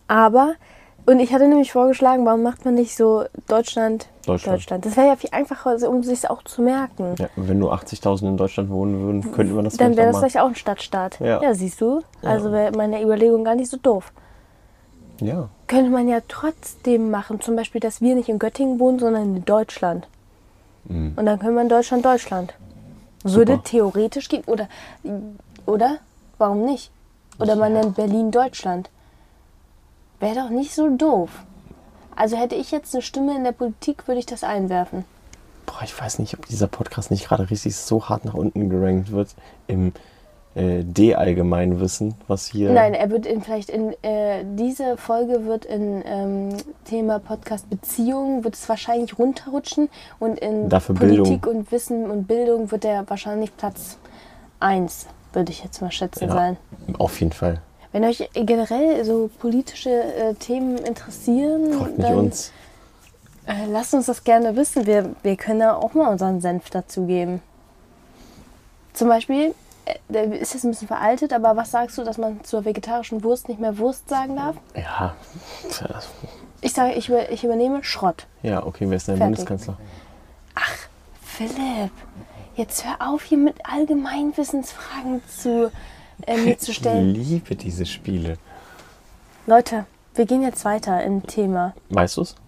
Aber, und ich hatte nämlich vorgeschlagen, warum macht man nicht so Deutschland, Deutschland. Deutschland. Das wäre ja viel einfacher, um sich auch zu merken. Ja, wenn nur achtzigtausend in Deutschland wohnen würden, könnte man das Dann vielleicht wäre auch das mal. vielleicht auch ein Stadtstaat. Ja. Ja, siehst du? Also wäre meine Überlegung gar nicht so doof. Ja. Könnte man ja trotzdem machen, zum Beispiel, dass wir nicht in Göttingen wohnen, sondern in Deutschland. Mhm. Und dann können wir in Deutschland Deutschland. Würde Super. theoretisch gehen. Oder, oder? Warum nicht? Oder man nennt Berlin Deutschland. Wäre doch nicht so doof. Also hätte ich jetzt eine Stimme in der Politik, würde ich das einwerfen. Boah, ich weiß nicht, ob dieser Podcast nicht gerade richtig so hart nach unten gerankt wird im äh, D-Allgemeinwissen, was hier... Nein, er wird in vielleicht in äh, diese Folge wird in ähm, Thema Podcast Beziehungen wird es wahrscheinlich runterrutschen und in Dafür Politik Bildung. und Wissen und Bildung wird er wahrscheinlich Platz eins, würde ich jetzt mal schätzen Ja, sein. auf jeden Fall. Wenn euch generell so politische äh, Themen interessieren, Fragt nicht dann uns. äh, lasst uns das gerne wissen. Wir, wir können da auch mal unseren Senf dazugeben. Zum Beispiel, äh, der ist jetzt ein bisschen veraltet, aber was sagst du, dass man zur vegetarischen Wurst nicht mehr Wurst sagen darf? Ja, tja, Ich sage, ich, über, ich übernehme Schrott. ja, okay, wer ist denn der Fertig. Bundeskanzler? Philipp, jetzt hör auf, hier mit Allgemeinwissensfragen zu, äh, mir zu Ich stellen. liebe diese Spiele. Leute, wir gehen jetzt weiter im Thema. Weißt du's?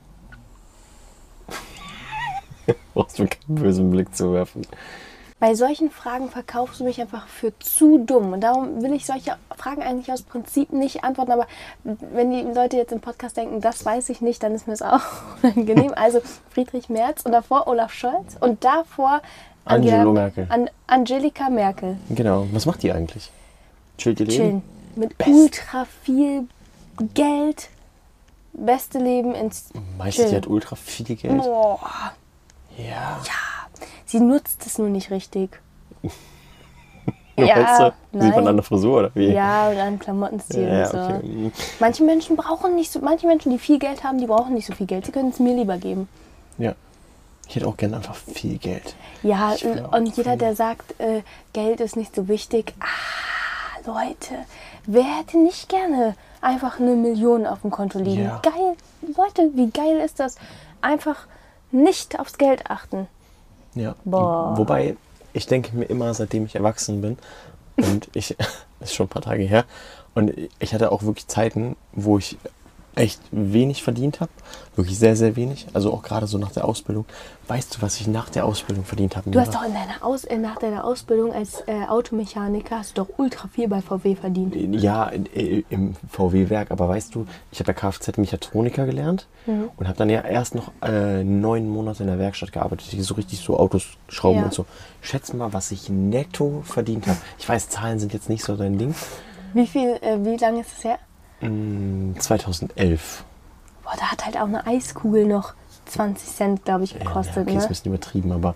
Brauchst du keinen bösen Blick zu werfen. Bei solchen Fragen verkaufst du mich einfach für zu dumm. Und darum will ich solche Fragen eigentlich aus Prinzip nicht antworten. Aber wenn die Leute jetzt im Podcast denken, das weiß ich nicht, dann ist mir es auch unangenehm. Also Friedrich Merz und davor Olaf Scholz und davor Angela Angela- Merkel. An Angelika Merkel. Genau, was macht die eigentlich? Chillt ihr Leben? Chillen. Mit Best. ultra viel Geld. Beste Leben ins Meinst du, die Chillen. hat ultra viel Geld? Boah. Ja. Sie nutzt es nur nicht richtig. Weißt Ja, du? Sieht man nein. an der Frisur oder wie? Ja, und an Klamottenstil Ja, und so. okay. Mhm. Manche Menschen brauchen nicht so, manche Menschen, die viel Geld haben, die brauchen nicht so viel Geld. Sie können es mir lieber geben. Ja. Ich hätte auch gerne einfach viel Geld. Ja, Ich will auch und jeder, viel. der sagt, äh, Geld ist nicht so wichtig. Ah, Leute, wer hätte nicht gerne einfach eine Million auf dem Konto liegen? Ja. Geil, Leute, wie geil ist das? Einfach nicht aufs Geld achten. Ja. Boah. Wobei, ich denke mir immer, seitdem ich erwachsen bin, und ich, das ist schon ein paar Tage her, und ich hatte auch wirklich Zeiten, wo ich echt wenig verdient habe. Wirklich sehr, sehr wenig. Also auch gerade so nach der Ausbildung. Weißt du, was ich nach der Ausbildung verdient habe? Du hast doch in deiner Aus äh, nach deiner Ausbildung als äh, Automechaniker hast du doch ultra viel bei V W verdient. Ja, in- äh, im V W-Werk, aber weißt du, ich habe ja Kfz-Mechatroniker gelernt Mhm. und habe dann ja erst noch äh, neun Monate in der Werkstatt gearbeitet, die so richtig so Autos schrauben Ja. und so. Schätz mal, was ich netto verdient habe. Ich weiß, Zahlen sind jetzt nicht so dein Ding. Wie viel, äh, wie lange ist das her? Mm, zweitausendelf. Boah, da hat halt auch eine Eiskugel noch zwanzig Cent, glaube ich, Ja, gekostet. okay, ist ein Ne? bisschen übertrieben, aber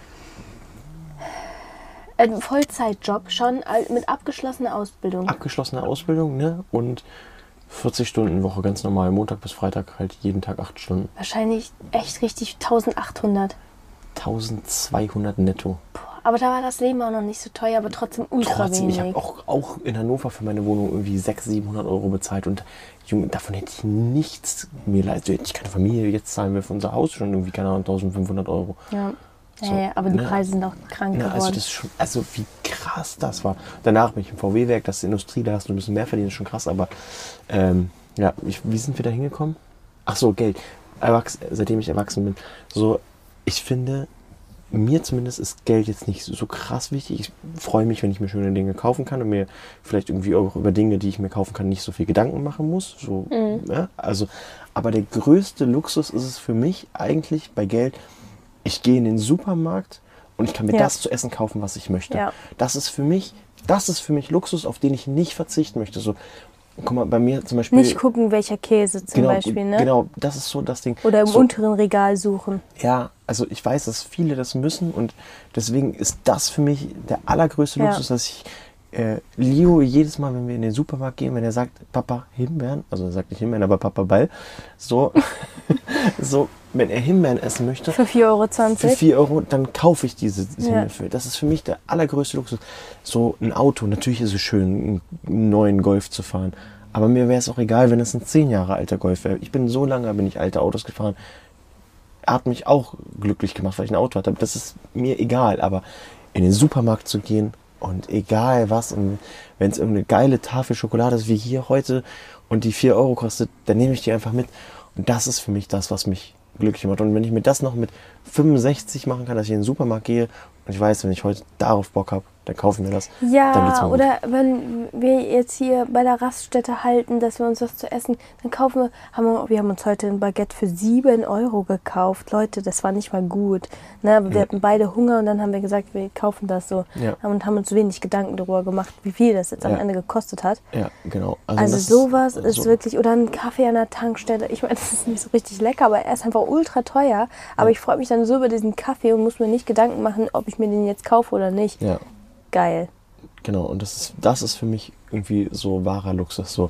Ein Vollzeitjob, schon al- mit abgeschlossener Ausbildung. abgeschlossene Ausbildung, ne? Und vierzig Stunden Woche, ganz normal. Montag bis Freitag halt jeden Tag acht Stunden. Wahrscheinlich echt richtig eintausendachthundert. eintausendzweihundert netto. Boah, aber da war das Leben auch noch nicht so teuer, aber trotzdem ultra Trotzdem, ich wenig. habe auch, auch in Hannover für meine Wohnung irgendwie sechshundert, siebenhundert Euro bezahlt und Junge, davon hätte ich nichts mir leisten. Hätte ich keine Familie, jetzt zahlen wir für unser Haus schon irgendwie, keine Ahnung, eintausendfünfhundert Euro. Ja. Ja, So, ja, aber die ne? Preise sind auch krank Ja, also geworden. das ist schon, also wie krass das war. Danach bin ich im V W-Werk, das ist Industrie, da hast du ein bisschen mehr verdient, ist schon krass, aber ähm, ja, ich, wie sind wir da hingekommen? Ach so, Geld. Erwachs seitdem ich erwachsen bin. So, ich finde, mir zumindest ist Geld jetzt nicht so krass wichtig. Ich freue mich, wenn ich mir schöne Dinge kaufen kann und mir vielleicht irgendwie auch über Dinge, die ich mir kaufen kann, nicht so viel Gedanken machen muss. So, ja, also, aber der größte Luxus ist es für mich eigentlich bei Geld, ich gehe in den Supermarkt und ich kann mir Ja. das zu essen kaufen, was ich möchte. Ja. Das ist für mich, das ist für mich Luxus, auf den ich nicht verzichten möchte. So, guck mal, bei mir zum Beispiel. Nicht gucken, welcher Käse zum genau, Beispiel, ne? Genau, das ist so das Ding. Oder im so, unteren Regal suchen. Ja, also ich weiß, dass viele das müssen und deswegen ist das für mich der allergrößte Ja. Luxus, dass ich äh, Leo jedes Mal, wenn wir in den Supermarkt gehen, wenn er sagt, Papa, Himbeeren, also er sagt nicht Himbeeren, aber Papa Ball, so, so, wenn er Himbeeren essen möchte, Für vier Euro für zwanzig. vier Euro, dann kaufe ich diese Ja. Himbeeren für. Das ist für mich der allergrößte Luxus. So ein Auto, natürlich ist es schön, einen neuen Golf zu fahren, Aber mir wäre es auch egal, wenn es ein zehn Jahre alter Golf wäre. Ich bin so lange, bin ich alte Autos gefahren. Er hat mich auch glücklich gemacht, weil ich ein Auto hatte. Das ist mir egal. Aber in den Supermarkt zu gehen und egal was, und wenn es irgendeine geile Tafel Schokolade ist, wie hier heute, und die vier Euro kostet, dann nehme ich die einfach mit. Und das ist für mich das, was mich glücklich macht. Und wenn ich mir das noch mit fünfundsechzig machen kann, dass ich in den Supermarkt gehe und ich weiß, wenn ich heute darauf Bock habe, dann kaufen wir das. Dann geht's Ja, mir gut. oder wenn wir jetzt hier bei der Raststätte halten, dass wir uns was zu essen, dann kaufen wir, haben wir, wir haben uns heute ein Baguette für sieben Euro gekauft. Leute, das war nicht mal gut. Ne, aber wir Ja. hatten beide Hunger und dann haben wir gesagt, wir kaufen das so. Ja. Und haben uns wenig Gedanken darüber gemacht, wie viel das jetzt am Ja. Ende gekostet hat. Ja, genau. Also das sowas ist so- wirklich, oder ein Kaffee an der Tankstelle. Ich meine, das ist nicht so richtig lecker, aber er ist einfach ultra teuer. Aber Ja. ich freue mich dann so über diesen Kaffee und muss mir nicht Gedanken machen, ob ich mir den jetzt kaufe oder nicht. Ja, Geil. genau. Und das ist, das ist für mich irgendwie so wahrer Luxus. So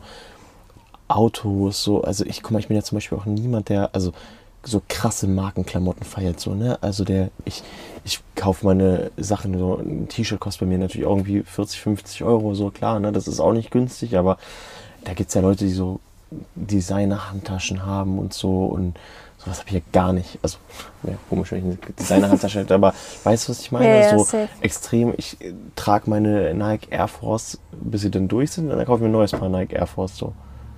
Autos, so, also ich guck mal, ich bin ja zum Beispiel auch niemand, der, also so krasse Markenklamotten feiert, so, ne? Also der, ich, ich kaufe meine Sachen, so ein T-Shirt kostet bei mir natürlich irgendwie vierzig, fünfzig Euro, so klar, ne? Das ist auch nicht günstig, aber da gibt es ja Leute, die so Designer-Handtaschen haben und so, und sowas habe ich ja gar nicht. Also, ja, komisch, wenn ich eine Designer-Handtasche hätte, aber weißt du, was ich meine? Ja, ja, so safe. extrem, ich äh, trage meine Nike Air Force, bis sie dann durch sind, und dann kaufe ich mir ein neues Paar Nike Air Force, so.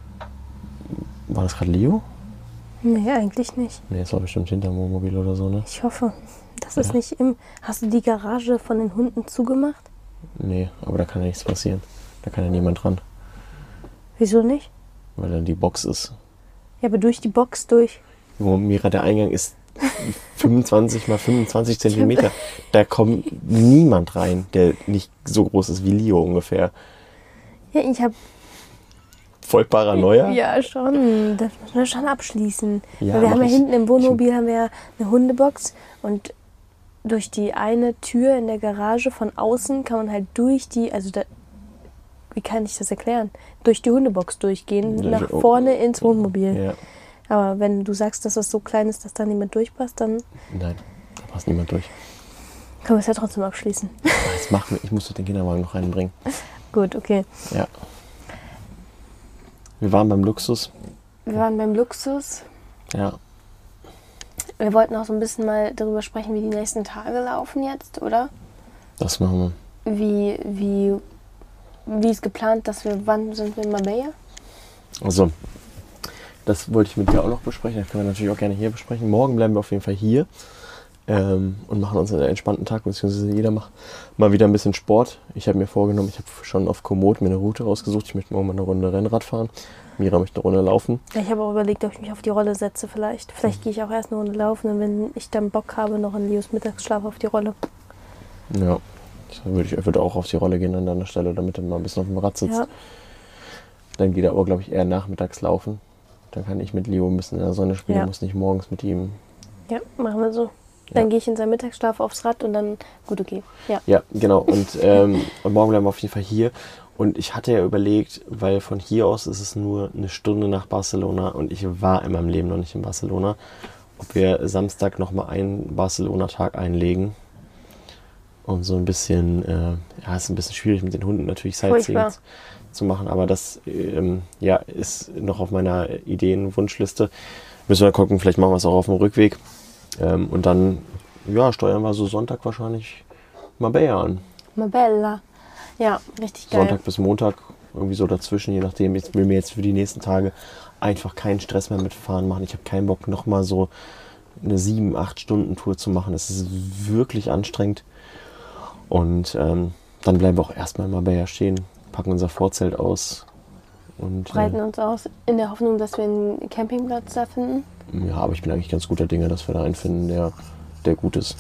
War das gerade Leo? Nee, eigentlich nicht. Nee, das war bestimmt hinterm Wohnmobil oder so, ne? Ich hoffe. Das ist Ja. nicht im. Hast du die Garage von den Hunden zugemacht? Nee, aber da kann ja nichts passieren. Da kann ja niemand dran, Wieso nicht? weil dann die Box ist. Ja, aber durch die Box durch. Wo Mira, der Eingang ist fünfundzwanzig mal fünfundzwanzig Zentimeter. Da kommt niemand rein, der nicht so groß ist wie Leo ungefähr. Ja, ich habe. Voll Paranoia. Ja, schon. Das müssen wir schon abschließen. Ja, Weil wir mach haben ja ich. hinten im Wohnmobil haben wir ja eine Hundebox und durch die eine Tür in der Garage von außen kann man halt durch die, also da, wie kann ich das erklären? Durch die Hundebox durchgehen, Ja, nach oh. vorne ins Wohnmobil. Ja, Aber wenn du sagst, dass das so klein ist, dass da niemand durchpasst, dann nein, da passt niemand durch. können wir es ja trotzdem abschließen. Das macht mir, ich muss doch den Kinderwagen noch reinbringen. Gut, okay. Ja. Wir waren beim Luxus. Wir waren beim Luxus. Ja. Wir wollten auch so ein bisschen mal darüber sprechen, wie die nächsten Tage laufen jetzt, oder? Das machen wir. Wie, wie, wie ist geplant, dass wir, wann sind wir in Marbella? Also, das wollte ich mit dir auch noch besprechen. Das können wir natürlich auch gerne hier besprechen. Morgen bleiben wir auf jeden Fall hier ähm, und machen uns einen entspannten Tag, beziehungsweise jeder macht mal wieder ein bisschen Sport. Ich habe mir vorgenommen, ich habe schon auf Komoot mir eine Route rausgesucht. Ich möchte morgen mal eine Runde Rennrad fahren. Mira möchte eine Runde laufen. Ja, ich habe auch überlegt, ob ich mich auf die Rolle setze vielleicht. Vielleicht gehe ich auch erst eine Runde laufen und wenn ich dann Bock habe, noch in Leos Mittagsschlaf auf die Rolle. Ja, ich würde, ich würde auch auf die Rolle gehen an deiner Stelle, damit er mal ein bisschen auf dem Rad sitzt. Ja, Dann geht er aber, glaube ich, eher nachmittags laufen. Dann kann ich mit Leo ein bisschen in der Sonne spielen, Ja. muss nicht morgens mit ihm. ja, machen wir so. Dann Ja. gehe ich in seinen Mittagsschlaf aufs Rad und dann, gut, okay. Ja, Ja, genau. Und, ähm, und morgen bleiben wir auf jeden Fall hier. Und ich hatte ja überlegt, weil von hier aus ist es nur eine Stunde nach Barcelona und ich war in meinem Leben noch nicht in Barcelona, ob wir Samstag nochmal einen Barcelona-Tag einlegen. Und so ein bisschen, äh, ja, ist ein bisschen schwierig mit den Hunden natürlich Sightseeing Furchtbar. zu machen, aber das ähm, ja, ist noch auf meiner Ideen-Wunschliste. Müssen wir gucken, vielleicht machen wir es auch auf dem Rückweg. Ähm, und dann ja, steuern wir so Sonntag wahrscheinlich Marbella an. Marbella. Ja, richtig geil. Sonntag bis Montag, irgendwie so dazwischen, je nachdem. Ich will mir jetzt für die nächsten Tage einfach keinen Stress mehr mit Fahren machen. Ich habe keinen Bock, nochmal so eine sieben, acht Stunden Tour zu machen. Es ist wirklich anstrengend. Und ähm, dann bleiben wir auch erstmal in Marbella stehen, packen unser Vorzelt aus. Und, Breiten äh, uns aus in der Hoffnung, dass wir einen Campingplatz da finden. ja, aber ich bin eigentlich ganz guter Dinge, dass wir da einen finden, der, der gut ist.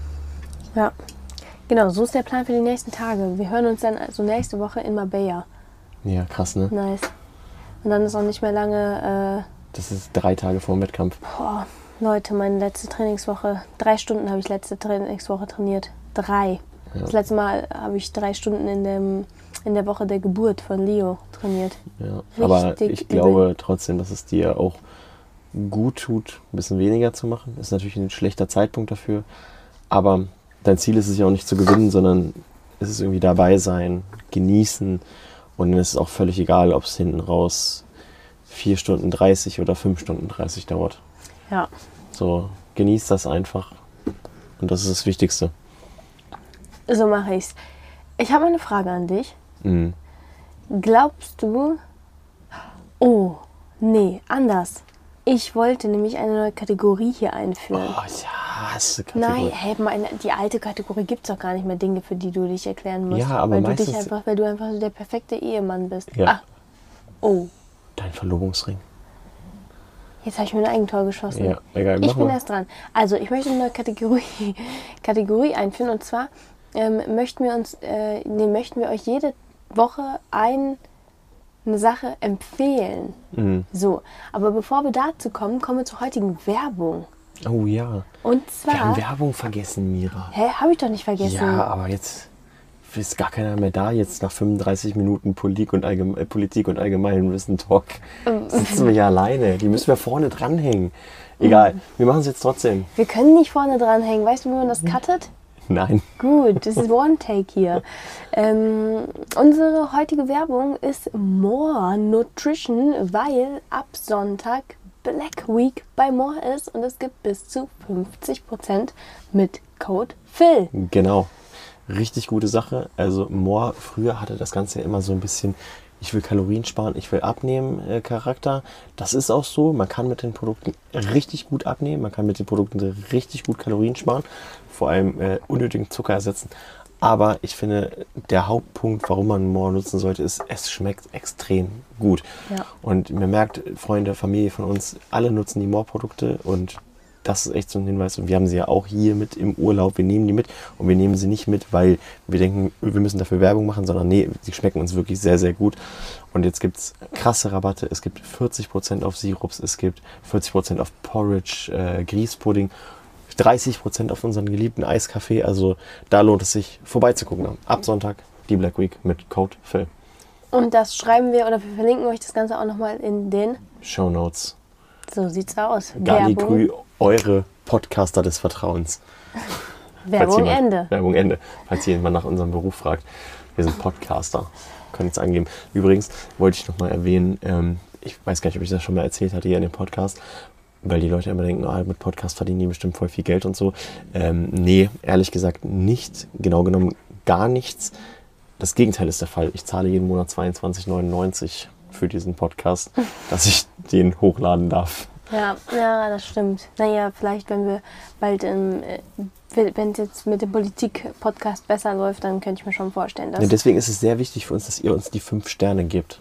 Ja, genau, so ist der Plan für die nächsten Tage. Wir hören uns dann also nächste Woche in Marbella. Ja, krass, ne? Nice. Und dann ist auch nicht mehr lange, Das ist drei Tage vor dem Wettkampf. äh, boah, Leute, meine letzte Trainingswoche. Drei Stunden habe ich letzte Trainingswoche trainiert. Drei. Ja. Das letzte Mal habe ich drei Stunden in, dem, in der Woche der Geburt von Leo trainiert. Ja. Aber Richtig ich übel. glaube trotzdem, dass es dir auch gut tut, ein bisschen weniger zu machen. Ist natürlich ein schlechter Zeitpunkt dafür. Aber dein Ziel ist es ja auch nicht zu gewinnen, sondern es ist irgendwie dabei sein, genießen Und dann ist es auch völlig egal, ob es hinten raus vier Stunden dreißig oder fünf Stunden dreißig dauert. Ja. So, genießt das einfach. Und das ist das Wichtigste. So mache ich's. Ich habe eine Frage an dich. Mhm. Glaubst du... Oh, nee, anders. Ich wollte nämlich eine neue Kategorie hier einführen. Oh, ich hasse Kategorie. Nein, hey, meine, die alte Kategorie gibt es doch gar nicht mehr, Dinge, für die du dich erklären musst. Ja, aber weil meistens... Du dich einfach, weil du einfach so der perfekte Ehemann bist. Ja. Ah. Oh, Dein Verlobungsring. jetzt habe ich mir ein Eigentor geschossen. Ja, egal, Ich mach bin mal. erst dran. Also, ich möchte eine neue Kategorie, Kategorie einführen. Und zwar ähm, möchten wir uns, äh, nee, möchten wir euch jede Woche ein, eine Sache empfehlen. Mhm. So, aber bevor wir dazu kommen, kommen wir zur heutigen Werbung. Oh ja. Und Wir haben zwar... Werbung vergessen, Mira. Hä, habe ich doch nicht vergessen. Ja, aber jetzt ist gar keiner mehr da. Jetzt nach fünfunddreißig Minuten Politik und, Allgeme äh, Politik und Allgemeinwissen-Talk sitzen wir ja alleine. Die müssen wir vorne dranhängen. Egal, wir machen es jetzt trotzdem. Wir können nicht vorne dranhängen. Weißt du, wie man das cuttet? Nein. Gut, das ist One-Take hier. Ähm, unsere heutige Werbung ist More Nutrition, weil ab Sonntag Black Week bei More ist und es gibt bis zu fünfzig Prozent mit Code Phil. Genau. Richtig gute Sache. Also More, früher hatte das Ganze ja immer so ein bisschen, ich will Kalorien sparen, ich will abnehmen äh, Charakter. Das ist auch so. Man kann mit den Produkten richtig gut abnehmen. Man kann mit den Produkten richtig gut Kalorien sparen. Vor allem äh, unnötigen Zucker ersetzen. Aber ich finde, der Hauptpunkt, warum man More nutzen sollte, ist, es schmeckt extrem gut. Ja. Und man merkt, Freunde, Familie von uns, alle nutzen die More-Produkte und das ist echt so ein Hinweis. Und wir haben sie ja auch hier mit im Urlaub. Wir nehmen die mit und wir nehmen sie nicht mit, weil wir denken, wir müssen dafür Werbung machen, sondern nee, sie schmecken uns wirklich sehr, sehr gut. Und jetzt gibt es krasse Rabatte. Es gibt vierzig Prozent auf Sirups, es gibt vierzig Prozent auf Porridge, äh, Grießpudding, dreißig Prozent auf unseren geliebten Eiskaffee. Also da lohnt es sich vorbeizugucken. Ab Sonntag die Black Week mit Code Phil. Und das schreiben wir oder wir verlinken euch das Ganze auch nochmal in den... Show Notes. So sieht's aus. Garnigrü, eure Podcaster des Vertrauens. Werbung jemand, Ende. Werbung Ende. Falls jemand nach unserem Beruf fragt. Wir sind Podcaster. Können es angeben. Übrigens wollte ich noch mal erwähnen, ähm, ich weiß gar nicht, ob ich das schon mal erzählt hatte hier in dem Podcast, weil die Leute immer denken, ah, mit Podcast verdienen die bestimmt voll viel Geld und so. Ähm, nee, ehrlich gesagt nicht. Genau genommen gar nichts. Das Gegenteil ist der Fall. Ich zahle jeden Monat zweiundzwanzig neunundneunzig für diesen Podcast, dass ich den hochladen darf. Ja, ja, das stimmt. Naja, vielleicht, wenn wir bald, im, wenn es jetzt mit dem Politik-Podcast besser läuft, dann könnte ich mir schon vorstellen, dass, Ja, deswegen ist es sehr wichtig für uns, dass ihr uns die fünf Sterne gebt.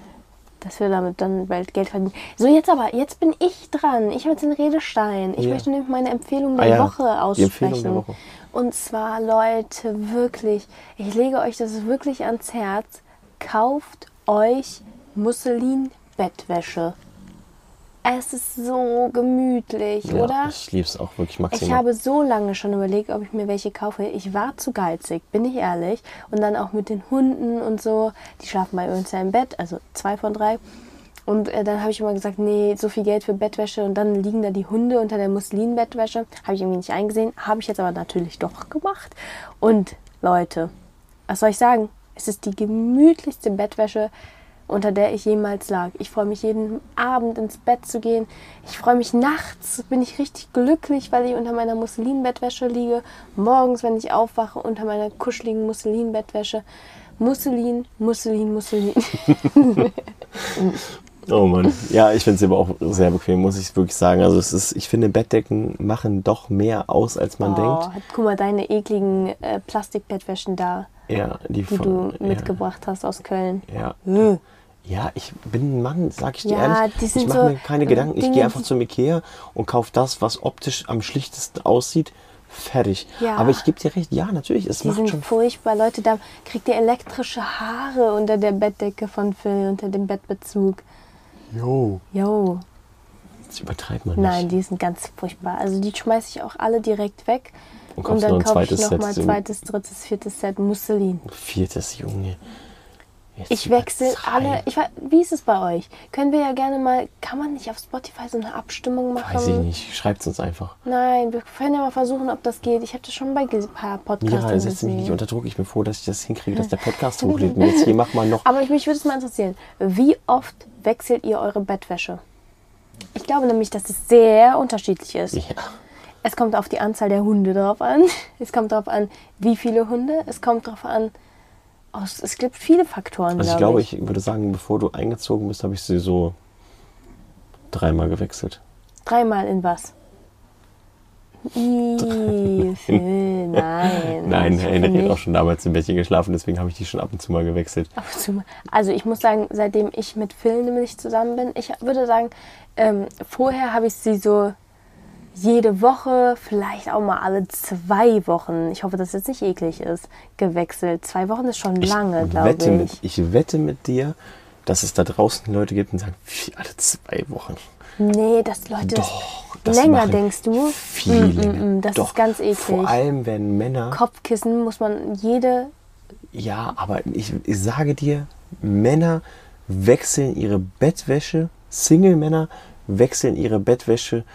dass wir damit dann bald Geld verdienen. So, jetzt aber, jetzt bin ich dran. Ich habe jetzt den Redestein. Ich Ja. möchte nämlich meine Empfehlung der Ah ja, Woche die aussprechen. Empfehlung der Woche. Und zwar, Leute, wirklich, ich lege euch das wirklich ans Herz. Kauft euch Musselin-Bettwäsche. Es ist so gemütlich, Ja, oder? ich liebe es auch wirklich Ich maximal. habe so lange schon überlegt, ob ich mir welche kaufe. Ich war zu geizig, bin ich ehrlich. Und dann auch mit den Hunden und so. Die schlafen bei uns ja im Bett, also zwei von drei. Und äh, dann habe ich immer gesagt, nee, so viel Geld für Bettwäsche. Und dann liegen da die Hunde unter der Muslin-Bettwäsche. Habe ich irgendwie nicht eingesehen. Habe ich jetzt aber natürlich doch gemacht. Und Leute, was soll ich sagen? Es ist die gemütlichste Bettwäsche, unter der ich jemals lag. Ich freue mich jeden Abend ins Bett zu gehen. Ich freue mich nachts, bin ich richtig glücklich, weil ich unter meiner Musselin-Bettwäsche liege. Morgens, wenn ich aufwache, unter meiner kuscheligen Musselin-Bettwäsche. Musselin, Musselin, Musselin. Oh Mann. Ja, ich finde es aber auch sehr bequem, muss ich wirklich sagen. Also es ist, ich finde, Bettdecken machen doch mehr aus, als man Oh, denkt. guck mal, deine ekligen äh, Plastikbettwäschen da, Ja, die, die von, du mitgebracht hast aus Köln. Ja. Äh. Ja, ich bin ein Mann, sag ich dir Ja, ehrlich. die sind Ich mache so mir keine Gedanken. Ich Dinge, gehe einfach die- zum Ikea und kaufe das, was optisch am schlichtesten aussieht. Fertig. Ja. Aber ich gebe dir recht, ja, natürlich, es Die macht sind schon... furchtbar. Leute, da kriegt ihr elektrische Haare unter der Bettdecke von Phil, unter dem Bettbezug. Jo, Jo. das übertreibt man nicht. Nein, die sind ganz furchtbar. Also die schmeiße ich auch alle direkt weg. Und Und, kaufst noch dann ein kaufe ich zweites noch Set mal zum- zweites, drittes, viertes Set Musselin. Viertes, Junge. Jetzt Ich wechsle übertreib. alle. Ich, weiß- wie ist es bei euch? Können wir ja gerne mal, kann man nicht auf Spotify so eine Abstimmung machen? Weiß ich nicht. Schreibt es uns einfach. Nein, wir können ja mal versuchen, ob das geht. Ich habe das schon bei ein paar Podcasts Mira, setz mich nicht gesehen. unter Druck. Ich bin froh, dass ich das hinkriege, dass der Podcast hochlädt. Und jetzt hier mach mal noch. Aber mich würde es mal interessieren, wie oft wechselt ihr eure Bettwäsche? Ich glaube nämlich, dass es sehr unterschiedlich ist. Ja. Es kommt auf die Anzahl der Hunde drauf an. Es kommt darauf an, wie viele Hunde. Es kommt darauf an, oh, es- es gibt viele Faktoren, Also ich glaube glaube, ich. ich würde sagen, bevor du eingezogen bist, habe ich sie so dreimal gewechselt. Dreimal in was? I, Phil, nein. Nein, Ich hoffe Henry hat nicht. auch schon damals im Bettchen geschlafen, deswegen habe ich die schon ab und zu mal gewechselt. Ab und zu mal. Also ich muss sagen, seitdem ich mit Phil nämlich zusammen bin, ich würde sagen, ähm, vorher habe ich sie so jede Woche, vielleicht auch mal alle zwei Wochen, ich hoffe, dass es jetzt nicht eklig ist, gewechselt. Zwei Wochen ist schon lange, glaube wette ich. mit, ich wette mit dir, dass es da draußen Leute gibt, die sagen, wie, alle zwei Wochen. Nee, dass Leute Doch, das das länger, machen denkst du? Viel Mm, mm, länger. mm, das Doch, ist ganz eklig. Vor allem, wenn Männer... Kopfkissen muss man jede... Ja, aber ich, ich sage dir, Männer wechseln ihre Bettwäsche, Single-Männer wechseln ihre Bettwäsche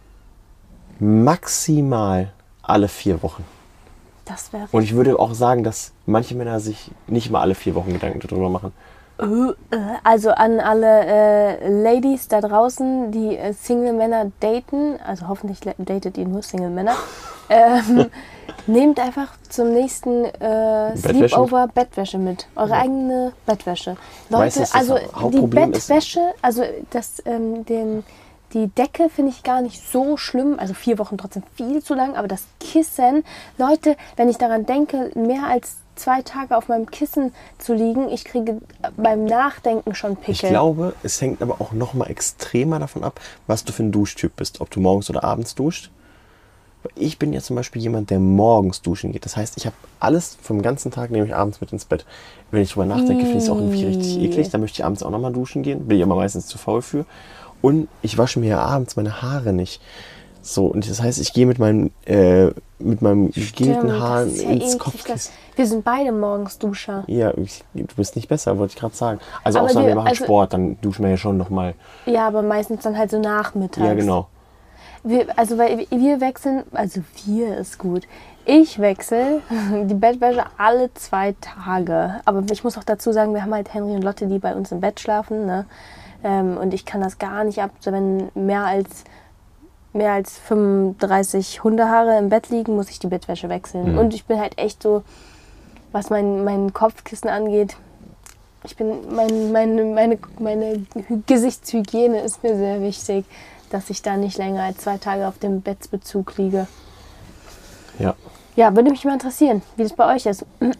maximal alle vier Wochen. Das wäre... Und ich würde auch sagen, dass manche Männer sich nicht mal alle vier Wochen Gedanken darüber machen. Also an alle äh, Ladies da draußen, die äh, Single-Männer daten, also hoffentlich le- datet ihr nur Single-Männer, ähm, nehmt einfach zum nächsten äh, Bettwäsche? Sleepover Bettwäsche mit. Eure eigene Bettwäsche. Leute, Weißt du, was das also die Hauptproblem ist? Bettwäsche, also das, ähm, den, die Decke finde ich gar nicht so schlimm, also vier Wochen trotzdem viel zu lang, aber das Kissen, Leute, wenn ich daran denke, mehr als zwei Tage auf meinem Kissen zu liegen, ich kriege beim Nachdenken schon Pickel. Ich glaube, es hängt aber auch noch mal extremer davon ab, was du für ein Duschtyp bist. Ob du morgens oder abends duscht. Ich bin ja zum Beispiel jemand, der morgens duschen geht. Das heißt, ich habe alles vom ganzen Tag, nehme ich abends mit ins Bett. Wenn ich drüber nachdenke, finde ich es auch irgendwie richtig eklig. Da möchte ich abends auch noch mal duschen gehen. Bin ich aber meistens zu faul für. Und ich wasche mir ja abends meine Haare nicht. So, und das heißt, ich gehe mit meinem, äh, mit meinem gegelten Stimmt, Haaren das ist ja ins eklig, Kopfkissen. das- Wir sind beide morgens Duscher. Ja, ich, du bist nicht besser, wollte ich gerade sagen. Also Aber außer wir- wir machen also- Sport, dann duschen wir ja schon noch mal. Ja, aber meistens dann halt so nachmittags. Ja, genau. Wir, also weil wir wechseln, also wir ist gut. Ich wechsle die Bettwäsche alle zwei Tage. Aber ich muss auch dazu sagen, wir haben halt Henry und Lotte, die bei uns im Bett schlafen. Ne? Ähm, und ich kann das gar nicht ab, so wenn mehr als, mehr als fünfunddreißig Hundehaare im Bett liegen, muss ich die Bettwäsche wechseln. Mhm. Und ich bin halt echt so, was mein, mein Kopfkissen angeht, ich bin, mein, meine, meine, meine Hy- Gesichtshygiene ist mir sehr wichtig, dass ich da nicht länger als zwei Tage auf dem Bettsbezug liege. Ja. Ja, würde mich mal interessieren, wie das bei euch ist.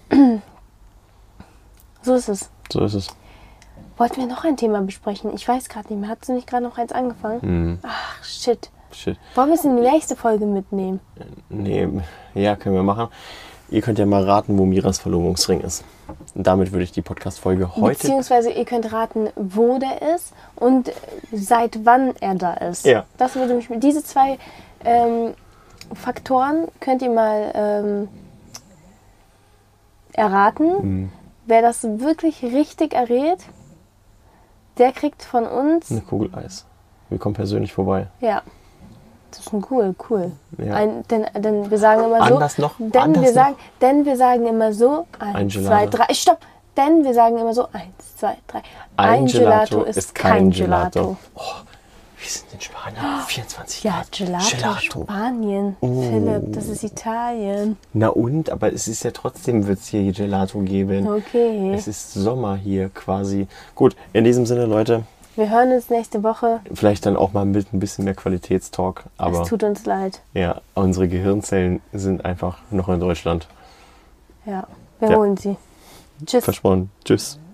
So ist es. So ist es. Wollten wir noch ein Thema besprechen? Ich weiß gerade nicht mehr. Hast du nicht gerade noch eins angefangen? Mhm. Ach, shit. Shit. Wollen wir es in die nächste Folge mitnehmen? Nee, ja, können wir machen. Ihr könnt ja mal raten, wo Miras Verlobungsring ist. Und damit würde ich die Podcast-Folge heute... Beziehungsweise ihr könnt raten, wo der ist und seit wann er da ist. Ja. Das würde mich mit diese zwei ähm, Faktoren könnt ihr mal ähm, erraten. Mhm. Wer das wirklich richtig errät, der kriegt von uns, Eine Kugel Eis. Wir kommen persönlich vorbei. ja, das ist schon cool, cool. Ja. Ein, denn, denn wir sagen immer Anders so, noch? denn Anders wir noch? sagen, denn wir sagen immer so, Ein eins, Gelato. zwei, drei, stopp, denn wir sagen immer so, eins, zwei, drei. Ein Gelato ist kein Gelato. Oh, wir sind in Spanien. vierundzwanzig Ja, Grad. Gelato, Spanien. Oh. Philipp, das ist Italien. Na und? Aber es ist ja trotzdem, wird es hier Gelato geben. Okay. Es ist Sommer hier quasi. Gut, in diesem Sinne, Leute, Wir hören uns nächste Woche. vielleicht dann auch mal mit ein bisschen mehr Qualitätstalk. Aber Es tut uns leid. ja, unsere Gehirnzellen sind einfach noch in Deutschland. Ja, wir Ja. holen sie. Tschüss. Versprochen. Tschüss.